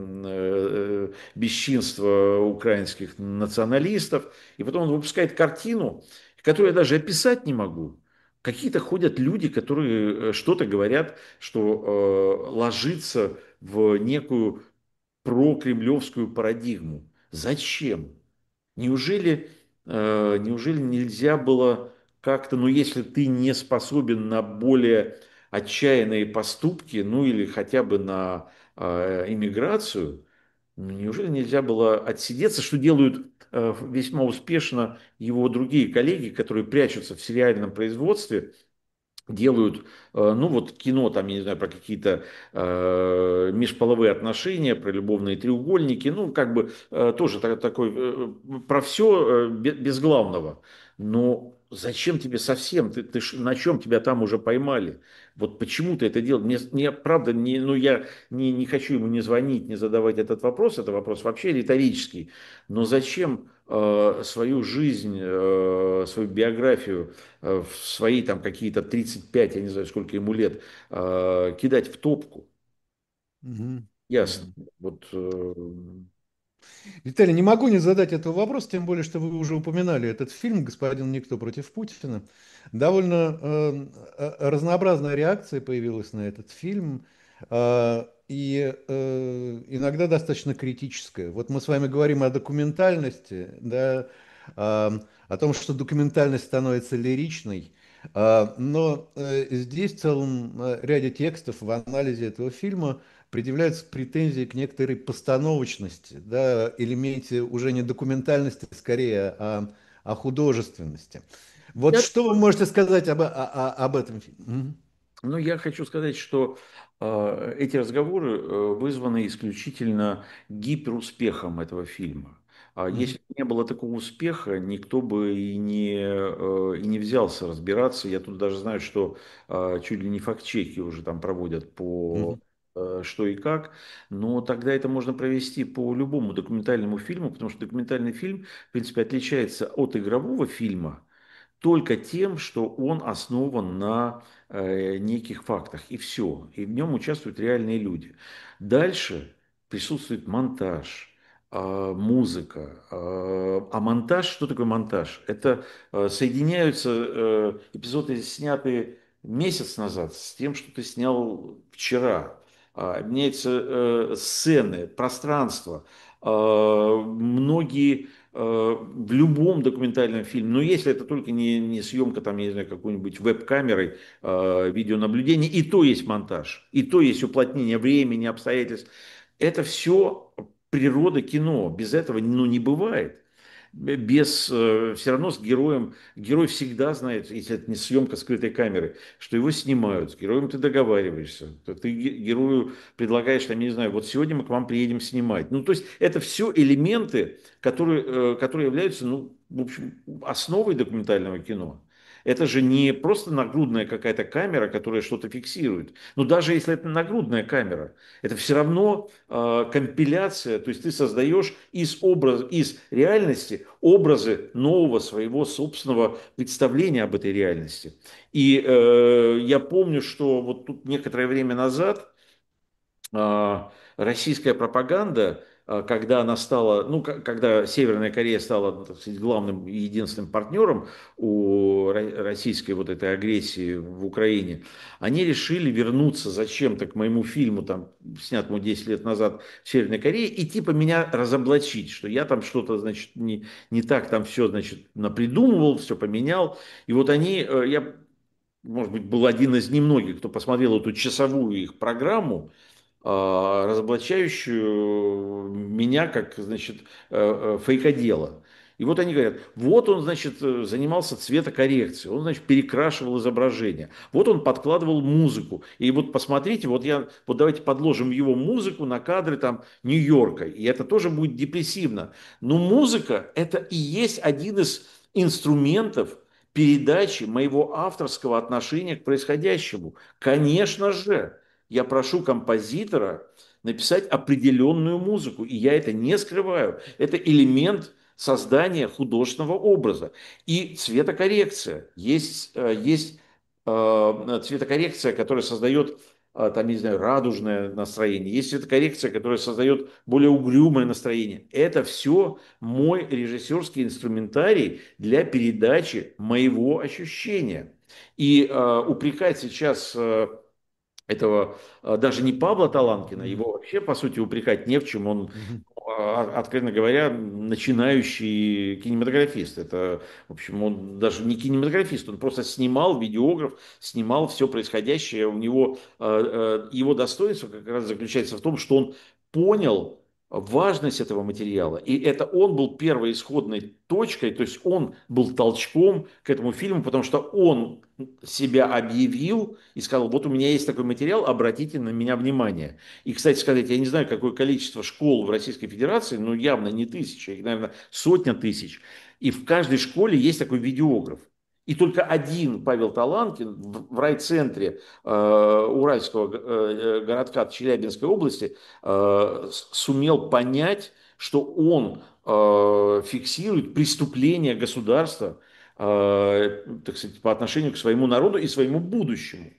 э, бесчинства украинских националистов, и потом он выпускает картину, которую я даже описать не могу. Какие-то ходят люди, которые э, что-то говорят, что э, ложится в некую прокремлевскую парадигму. Зачем? Неужели, э, неужели нельзя было как-то, ну если ты не способен на более отчаянные поступки, ну или хотя бы на э, иммиграцию, ну, неужели нельзя было отсидеться, что делают э, весьма успешно его другие коллеги, которые прячутся в сериальном производстве, делают, э, ну вот кино, там, я не знаю, про какие-то э, межполовые отношения, про любовные треугольники, ну как бы э, тоже та- такой, э, про все без главного. Но зачем тебе совсем? Ты, ты ж- на чем тебя там уже поймали? Вот почему ты это делал? Мне, мне правда, не, ну я не, не хочу ему не звонить, не задавать этот вопрос, это вопрос вообще риторический, но зачем э, свою жизнь, э, свою биографию э, в свои там какие-то тридцать пять, я не знаю, сколько ему лет, э, кидать в топку? Мгм. Ясно. Мгм. Вот, э, Виталий, не могу не задать этого вопроса, тем более, что вы уже упоминали этот фильм «Господин Никто против Путина». Довольно э, э, разнообразная реакция появилась на этот фильм, э, и э, иногда достаточно критическая. Вот мы с вами говорим о документальности, да, э, о том, что документальность становится лиричной, э, но э, здесь в целом э, ряде текстов в анализе этого фильма предъявляются претензии к некоторой постановочности, да, элементе уже не документальности, скорее, а, а художественности. Вот я что вы можете сказать об, о- о- об этом фильме? Мгм. Ну, я хочу сказать, что э, эти разговоры э, вызваны исключительно гиперуспехом этого фильма. А Мгм. если бы не было такого успеха, никто бы и не, э, и не взялся разбираться. Я тут даже знаю, что э, чуть ли не факт-чеки уже там проводят по Мгм. э, что и как, но тогда это можно провести по любому документальному фильму, потому что документальный фильм, в принципе, отличается от игрового фильма только тем, что он основан на э, неких фактах, и все. И в нем участвуют реальные люди. Дальше присутствует монтаж, э, музыка. Э, а монтаж, что такое монтаж? Это э, соединяются э, эпизоды, снятые месяц назад, с тем, что ты снял вчера. А, меняются э, сцены, пространство. А, многие э, в любом документальном фильме, но если это только не, не съемка там, я не знаю, какой-нибудь веб-камерой, э, видеонаблюдение, и то есть монтаж, и то есть уплотнение времени, обстоятельств. Это все природа кино, без этого ну, не бывает. без, э, все равно с героем, герой всегда знает, если это не съемка скрытой камеры, что его снимают, с героем ты договариваешься, то ты герою предлагаешь, там, я не знаю, вот сегодня мы к вам приедем снимать. Ну, то есть это все элементы, которые, э, которые являются, ну, в общем, основой документального кино. Это же не просто нагрудная какая-то камера, которая что-то фиксирует. Но даже если это нагрудная камера, это все равно э, компиляция, то есть ты создаешь из, образ, из реальности образы нового своего собственного представления об этой реальности. И э, я помню, что вот тут некоторое время назад а, российская пропаганда, а, когда она стала, ну, к- когда Северная Корея стала, ну, так сказать, главным и единственным партнером у ро- российской вот этой агрессии в Украине, они решили вернуться зачем-то к моему фильму, там, снятому десять лет назад в Северной Корее, и типа меня разоблачить, что я там что-то, значит, не, не так там все, значит, напридумывал, все поменял. И вот они, э, я, может быть, был один из немногих, кто посмотрел эту часовую их программу, а, разоблачающую меня как, значит, э, э, фейкодела. И вот они говорят, вот он, значит, э, занимался цветокоррекцией, он, значит, перекрашивал изображение, вот он подкладывал музыку. И вот посмотрите, вот я, вот давайте подложим его музыку на кадры там Нью-Йорка, и это тоже будет депрессивно. Но музыка – это и есть один из инструментов передачи моего авторского отношения к происходящему. Конечно же, я прошу композитора написать определенную музыку, и я это не скрываю. Это элемент создания художественного образа. И цветокоррекция. Есть, э, есть э, цветокоррекция, которая создает э, там, не знаю, радужное настроение. Есть цветокоррекция, которая создает более угрюмое настроение. Это все мой режиссерский инструментарий для передачи моего ощущения. И э, упрекать сейчас э, этого а, даже не Павла Таланкина, Мгм. его вообще, по сути, упрекать не в чем. Он, Мгм. а, откровенно говоря, начинающий кинематографист. Это, в общем, он даже не кинематографист, он просто снимал, видеограф, снимал все происходящее. У него, а, а, его достоинство как раз заключается в том, что он понял важность этого материала. И это он был первой исходной точкой, то есть он был толчком к этому фильму, потому что он себя объявил и сказал, вот у меня есть такой материал, обратите на меня внимание. И, кстати сказать, я не знаю, какое количество школ в Российской Федерации, но явно не тысяча, их, наверное, сотня тысяч. И в каждой школе есть такой видеограф. И только один Павел Таланкин в, в райцентре э, Уральского э, э, городка Челябинской области э, сумел понять, что он э, фиксирует преступления государства, э, так сказать, по отношению к своему народу и своему будущему.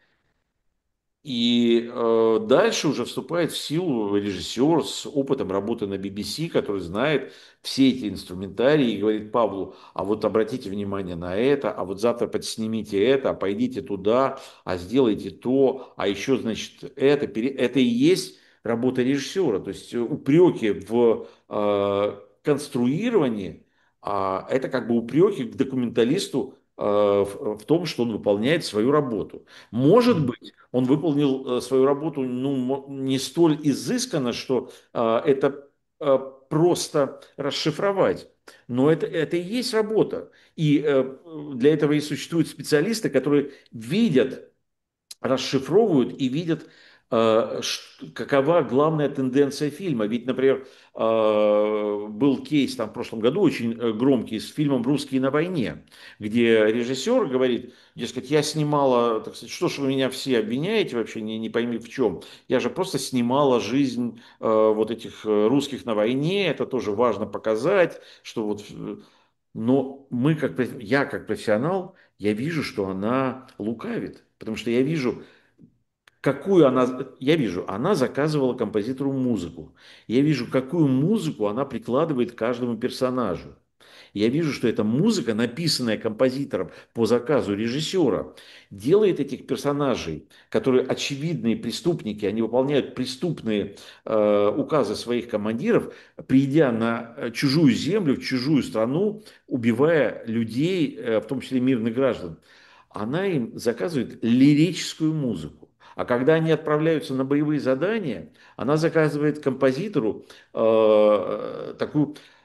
И э, дальше уже вступает в силу режиссер с опытом работы на би би си, который знает все эти инструментарии и говорит Павлу, а вот обратите внимание на это, а вот завтра подснимите это, а пойдите туда, а сделайте то, а еще, значит, это. Это и есть работа режиссера. То есть упреки в э, конструировании, а это как бы упреки к документалисту э, в, в том, что он выполняет свою работу. Может Мгм. быть, он выполнил э, свою работу ну, не столь изысканно, что э, это э, просто расшифровать. Но это, это и есть работа. И э, для этого и существуют специалисты, которые видят, расшифровывают и видят, э, какова главная тенденция фильма. Ведь, например, э, был кейс там в прошлом году очень э, громкий с фильмом «Русские на войне», где режиссер говорит, дескать, я снимала, так сказать, что ж вы меня все обвиняете вообще, не, не пойми в чем. Я же просто снимала жизнь э, вот этих э, русских на войне, это тоже важно показать, что вот... э, Но мы, как, я как профессионал, я вижу, что она лукавит, потому что я вижу, какую она, я вижу, она заказывала композитору музыку. Я вижу, какую музыку она прикладывает к каждому персонажу. Я вижу, что эта музыка, написанная композитором по заказу режиссера, делает этих персонажей, которые очевидные преступники, они выполняют преступные э, указы своих командиров, придя на э, чужую землю, в чужую страну, убивая людей, э, в том числе мирных граждан. Она им заказывает лирическую музыку. А когда они отправляются на боевые задания, она заказывает композитору э, такую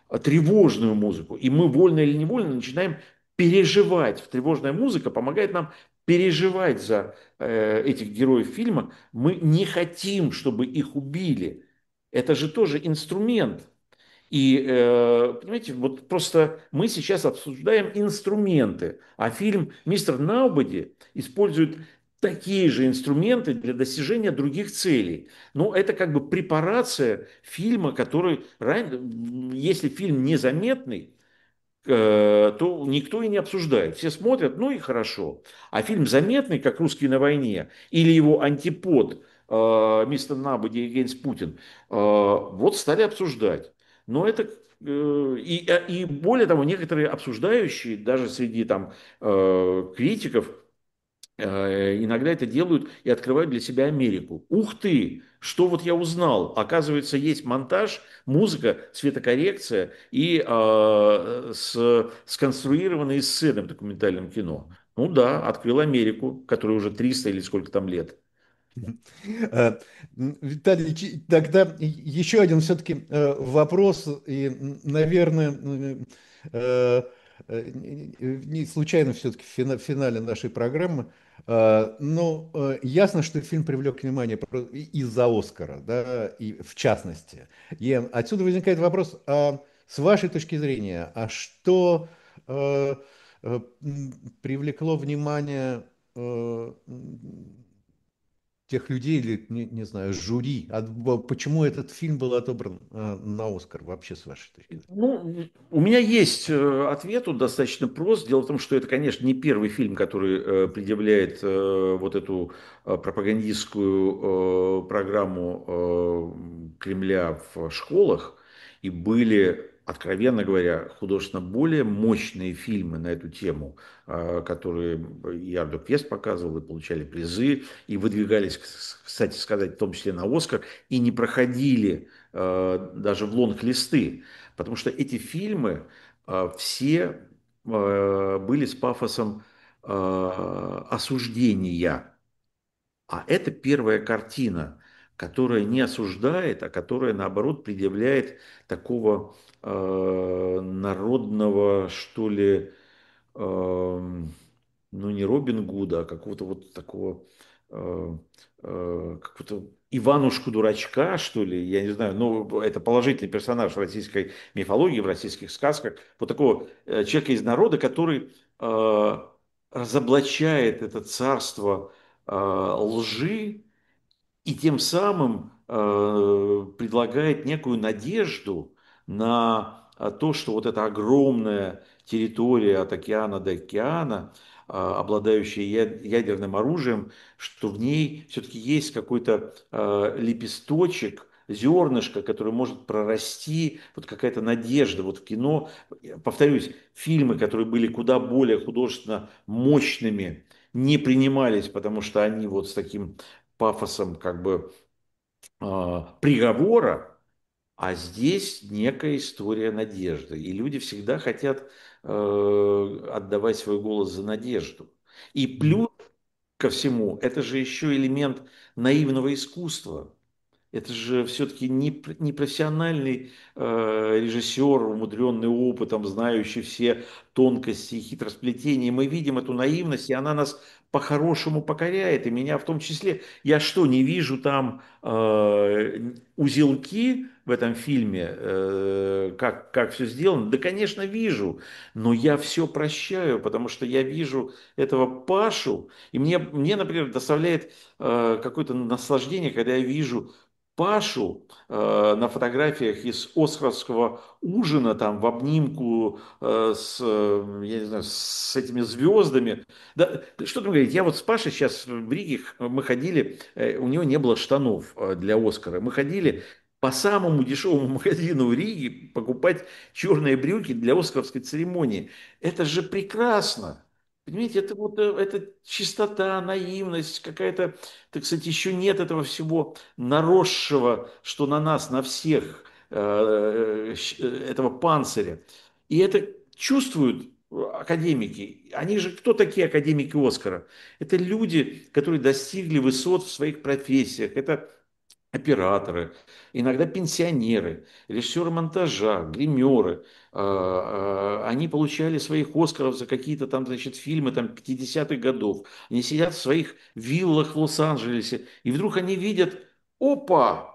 а, тревожную музыку. И мы вольно или невольно начинаем переживать. Тревожная музыка помогает нам переживать за э, этих героев фильма. Мы не хотим, чтобы их убили. Это же тоже инструмент. И, э, понимаете, вот просто мы сейчас обсуждаем инструменты, а фильм «Мистер Наубоди» использует такие же инструменты для достижения других целей. Но это как бы препарация фильма, который, если фильм незаметный, э, то никто и не обсуждает. Все смотрят, ну и хорошо. А фильм заметный, как «Русские на войне», или его антипод э, «Мистер Набоди against Путин», э, вот стали обсуждать. Но это э, и, э, и более того, некоторые обсуждающие, даже среди там э, критиков, Э, иногда это делают и открывают для себя Америку. Ух ты, что вот я узнал. Оказывается, есть монтаж, музыка, цветокоррекция и э, с, сконструированные сцены в документальном кино. Ну да, открыл Америку, которая уже триста или сколько там лет. Э, Виталий, чи- тогда еще один все-таки вопрос, и, м, наверное, м, э, э, не случайно все-таки в финале нашей программы. Э, Ну, э, ясно, что фильм привлек внимание про- и- из-за Оскара, да, и в частности. И отсюда возникает вопрос, а с вашей точки зрения, а что э, э, м, привлекло внимание э, тех людей или, не, не знаю, жюри. А б- почему этот фильм был отобран э, на Оскар вообще, с вашей точки зрения? Ну, у меня есть э, ответ, он достаточно прост. Дело в том, что это, конечно, не первый фильм, который э, предъявляет э, вот эту э, пропагандистскую э, программу э, Кремля в школах. И были, откровенно говоря, художественно более мощные фильмы на эту тему, э, которые и Ардо Квест показывал, и получали призы, и выдвигались, кстати сказать, в том числе на Оскар, и не проходили э, даже в лонг-листы. Потому что эти фильмы э, все э, были с пафосом э, осуждения. А это первая картина, которая не осуждает, а которая, наоборот, предъявляет такого э, народного, что ли, эм, ну не Робин Гуда, а какого-то вот такого, э, э, какого-то Иванушку-дурачка, что ли, я не знаю, ну это положительный персонаж в российской мифологии, в российских сказках, вот такого э, человека из народа, который э, разоблачает это царство э, лжи и тем самым э, предлагает некую надежду на э, то, что вот эта огромная территория от океана до океана, э, обладающая я- ядерным оружием, что в ней все-таки есть какой-то э, лепесточек, зернышко, которое может прорасти, вот какая-то надежда. Вот в кино, повторюсь, фильмы, которые были куда более художественно мощными, не принимались, потому что они вот с таким пафосом как бы э, приговора, а здесь некая история надежды. И люди всегда хотят э, отдавать свой голос за надежду. И Мгм. плюс ко всему, это же еще элемент наивного искусства. Это же все-таки не, пр- не профессиональный э, режиссер, умудренный опытом, знающий все тонкости и хитросплетения. Мы видим эту наивность, и она нас по-хорошему покоряет, и меня в том числе. Я что, не вижу там э, узелки в этом фильме, э, как, как все сделано? Да, конечно, вижу, но я все прощаю, потому что я вижу этого Пашу, и мне, мне например, доставляет э, какое-то наслаждение, когда я вижу Пашу э, на фотографиях из Оскаровского ужина там в обнимку э, с, э, я не знаю, с этими звездами. Да, что там говорить, я вот с Пашей сейчас в Риге, мы ходили, э, у него не было штанов э, для Оскара. Мы ходили по самому дешевому магазину в Риге покупать черные брюки для оскаровской церемонии. Это же прекрасно. Понимаете, это вот э, это чистота, наивность, какая-то, так сказать, еще нет этого всего наросшего, что на нас, на всех, э, э, этого панциря. И это чувствуют академики. Они же, кто такие академики Оскара? Это люди, которые достигли высот в своих профессиях. Это операторы, иногда пенсионеры, режиссеры монтажа, гримеры. А, а, Они получали своих Оскаров за какие-то там, значит, фильмы там пятидесятых годов. Они сидят в своих виллах в Лос-Анджелесе, и вдруг они видят, опа,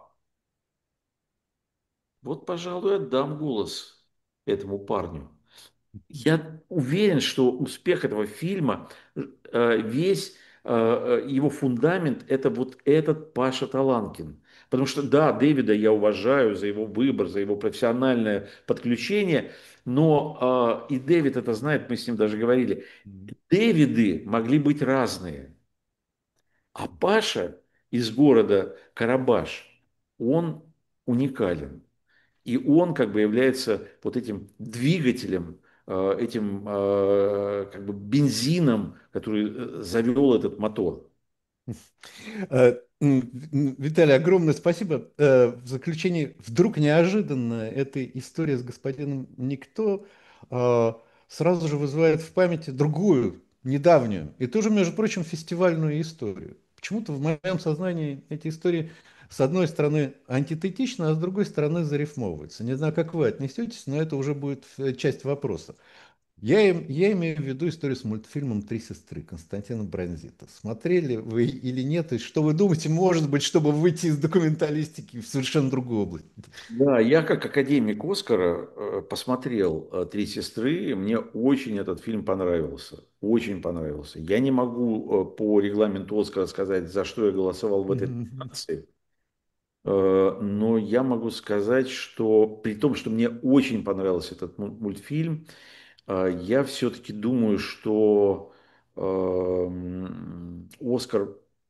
вот, пожалуй, отдам голос этому парню. Я уверен, что успех этого фильма, э, весь э, его фундамент, это вот этот Паша Таланкин. Потому что, да, Дэвида я уважаю за его выбор, за его профессиональное подключение, но э, и Дэвид это знает, мы с ним даже говорили, Дэвиды могли быть разные. А Паша из города Карабаш, он уникален. И он как бы является вот этим двигателем, э, этим э, как бы бензином, который э, завел этот мотор. Э, м, м, Виталий, огромное спасибо. Э, В заключение, вдруг неожиданно эта история с господином Никто э, сразу же вызывает в памяти другую, недавнюю, и тоже, между прочим, фестивальную историю. Почему-то в моем сознании эти истории, с одной стороны, антитетичны, а с другой стороны, зарифмовываются. Не знаю, как вы отнесетесь, но это уже будет э, часть вопроса. Я, им- я имею в виду историю с мультфильмом «Три сестры» Константина Бронзита. Смотрели вы или нет? И что вы думаете, может быть, чтобы выйти из документалистики в совершенно другую область? Да, я как академик Оскара э, посмотрел э, «Три сестры», и мне очень этот фильм понравился, очень понравился. Я не могу э, по регламенту Оскара сказать, за что я голосовал в этой Мгм. номинации, э, но я могу сказать, что при том, что мне очень понравился этот му- мультфильм, э, я все-таки думаю, что э, м, Оскар.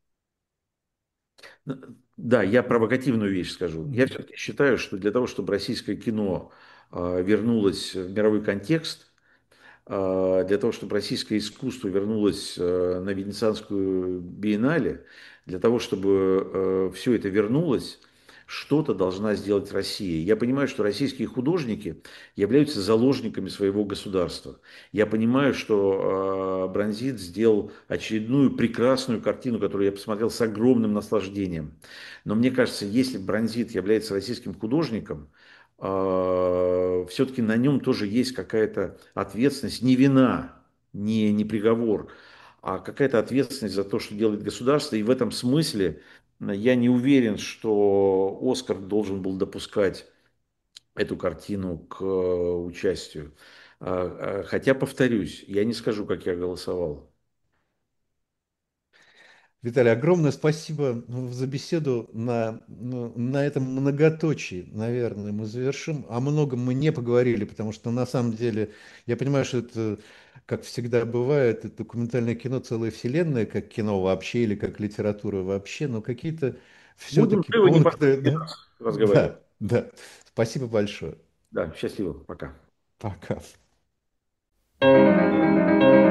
Да, я провокативную вещь скажу. Я Мгм. все-таки считаю, что для того, чтобы российское кино э, вернулось в мировой контекст, а, для того, чтобы российское искусство вернулось э, на Венецианскую биеннале, для того, чтобы все это вернулось, что-то должна сделать Россия. Я понимаю, что российские художники являются заложниками своего государства. Я понимаю, что э, Бронзит сделал очередную прекрасную картину, которую я посмотрел с огромным наслаждением. Но мне кажется, если Бронзит является российским художником, все-таки на нем тоже есть какая-то ответственность, не вина, не, не приговор, а какая-то ответственность за то, что делает государство. И в этом смысле я не уверен, что Оскар должен был допускать эту картину к э, участию. А, а, Хотя, повторюсь, я не скажу, как я голосовал. Виталий, огромное спасибо ну, за беседу. На, ну, на этом многоточии, наверное, мы завершим. О многом мы не поговорили, потому что на самом деле я понимаю, что это, как всегда бывает, это документальное кино целая вселенная, как кино вообще или как литература вообще, но какие-то Будем все-таки живы не пункты. последний Да, раз разговаривать. да, да. Спасибо большое. Да, счастливо, пока. Пока.